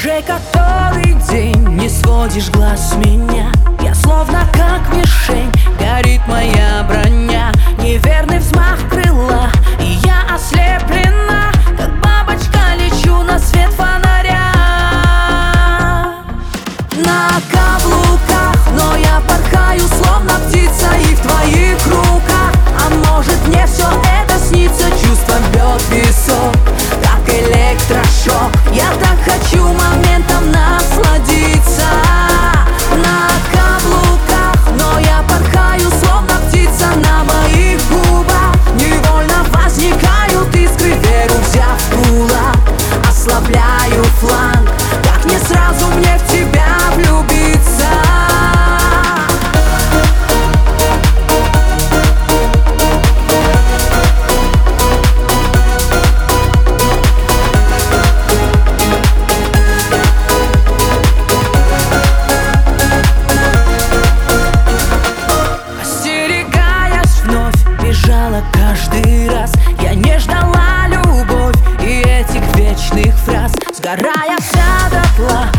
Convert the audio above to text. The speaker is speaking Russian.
Уже который день не сводишь глаз с меня. Я словно как мишень, горит моя броня. Неверный взмах крыла, и я ослеплена, как бабочка лечу на свет фонаря. На каблуках, но я порхаю, словно птица, и в твоих руках. А может, мне все это снится, чувство бьет в висок, как электрошок. Я так хочу моментом насладиться. На каблуках, но я порхаю, словно птица, на моих губах невольно возникают искры. Веру взяв в кулак, ослабляю фланг. Как не сразу мне в тебя влюбиться. Каждый раз я не ждала любовь и этих вечных фраз. Сгорая вся дотла,